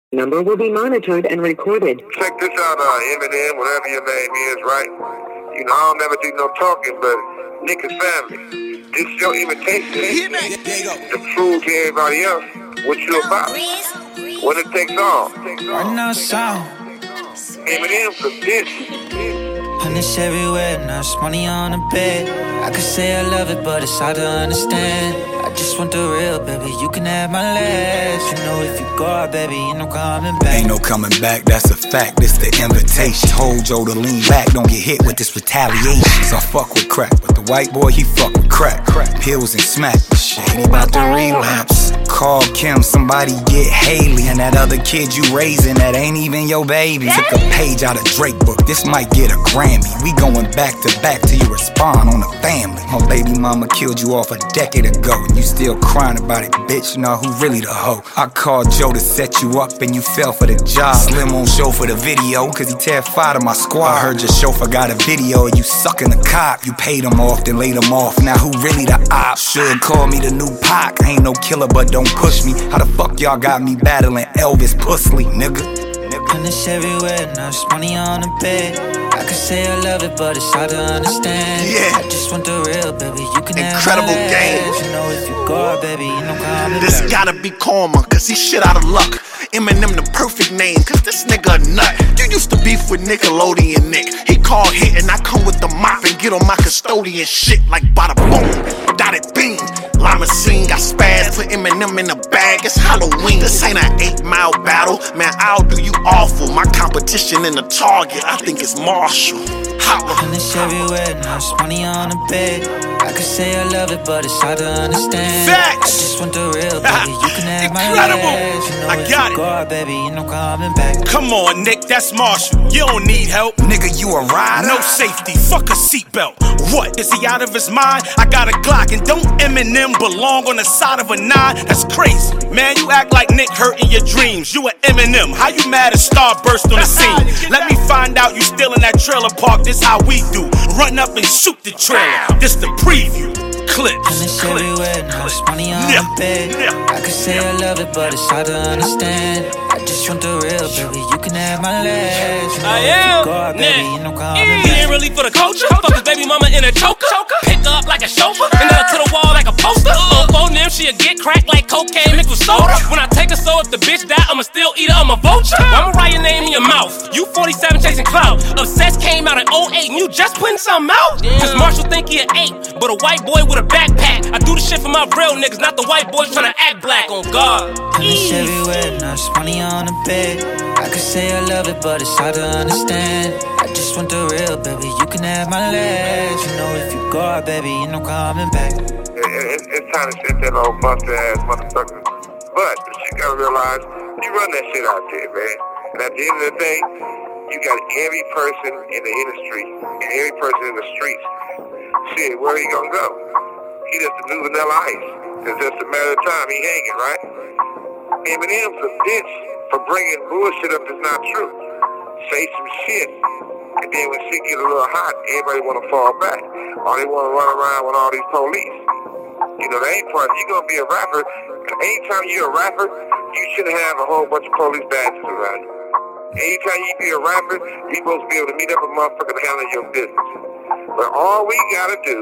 Number will be monitored and recorded. Check this out, Eminem, whatever your name is, right? You know, I don't never do no talking, but Nick is family. This is your imitation to prove to everybody else what you about. When it takes off. Right now, sound. Eminem for this. And it's everywhere, now it's money on the bed. I could say I love it, but it's hard to understand. I just want the real, baby, you can have my last. You know if you go out, baby, ain't no coming back. Ain't no coming back, that's a fact, this the invitation. Told Joe to lean back, don't get hit with this retaliation. So I fuck with crack, but the white boy, he fuck with crack. Pills and smack, shit, he about to relapse. Call Kim, somebody get Haley. And that other kid you raising, that ain't even your baby. Took a page out of Drake book, this might get a Grammy. We going back to back till you respond on the family. My baby mama killed you off a decade ago, and you still crying about it, bitch. Nah, who really the hoe? I called Joe to set you up and you fell for the job. Slim won't show for the video, cause he terrified of my squad. I heard your chauffeur got a video of you sucking the cop. You paid him off, then laid him off. Now who really the op? Should call me the new Pac. Ain't no killer, but don't push me. How the fuck y'all got me battling Elvis Pusley, nigga? And it's everywhere, now it's money on the bed. I could say I love it, but it's hard to understand. Yeah. I just want the real, baby, you can Incredible have my game. last. You know if you go out, baby, ain't no coming This back. gotta be karma, cause he's shit out of luck. Eminem the perfect name, cause this nigga a nut. You used to beef with Nickelodeon Nick. He called hit and I come with the mop and get on my custodian shit like bada boom, dotted beam. Limousine got spaz, put Eminem in a bag, it's Halloween. This ain't an 8-mile battle, man, I'll do you awful. My competition in the target, I think it's Marshall. And it's everywhere, now it's money on the bed. I could say I love it, but it's hard to understand. Facts. I just want the real, baby, you can have my Incredible. last. You know I if got you it. go out, baby, ain't no coming back. Come on, Nick, that's Marshall. You don't need help. Nigga, you a rider? No safety, fuck a seatbelt. What, is he out of his mind? I got a Glock and don't Eminem belong on the side of a 9? That's crazy. Man, you act like Nick hurt in your dreams. You an Eminem, how you mad at Starburst on the scene? Let me find out you still in that trailer park, this how we do. Run up and shoot the trailer, this the preview. Clips, And it's everywhere, now it's money on the bed. I could say I love it, but it's hard to understand. I just want the real, baby, you can have my last. You know if you go out, baby, ain't no coming He back. ain't really for the culture. Fuck his baby mama in a choker. Pick her up like a chauffeur. And then to the wall like a poster. On them, she'll get cracked like cocaine mixed with soda. When I take her, so if the bitch die, I'ma still eat her, I'm a vulture. I'ma write your name in your mouth. You 47 chasing clout. Obsessed came out in 08 and you just putting something out. Cause Marshall think he an 8, but a white boy with a backpack. I do the shit for my real niggas, not the white boys trying to act black on God. And it's everywhere, now it's money on the bed. I could say I love it, but it's hard to understand. I just want the real, baby, you can have my last. You know if you go out, baby, ain't no coming back. It's time to shit that old busted ass motherfucker. But you gotta realize, you run that shit out there, man. And at the end of the day, you got every person in the industry and every person in the streets. Shit, where he gonna go? He just a new vanilla ice. It's just a matter of time he hanging, right? Eminem's a bitch for bringing bullshit up that's not true. Say some shit, and then when shit get a little hot, everybody wanna fall back. Or they wanna run around with all these police. You know, they ain't part. You're gonna be a rapper. Anytime you're a rapper, you shouldn't have a whole bunch of police badges around you. Anytime you be a rapper, you're supposed to be able to meet up a motherfucker to handle your business. But all we gotta do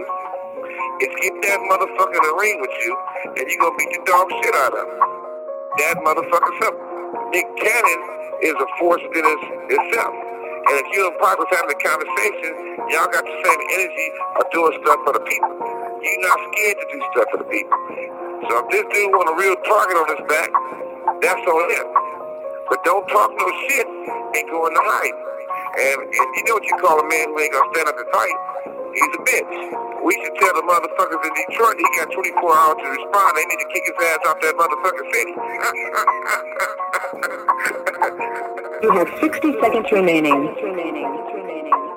is get that motherfucker in the ring with you, and you're gonna beat the dog shit out of him. That motherfucker simple. Nick Cannon is a force within itself. And if you and Pac was having a conversation, y'all got the same energy of doing stuff for the people. You're not scared to do stuff for the people. So if this dude want a real target on his back, that's on him. But don't talk no shit and go into hype. And you know what you call a man who ain't gonna stand up and fight? He's a bitch. We should tell the motherfuckers in Detroit he got 24 hours to respond. They need to kick his ass off that motherfucking city. You have 60 seconds remaining.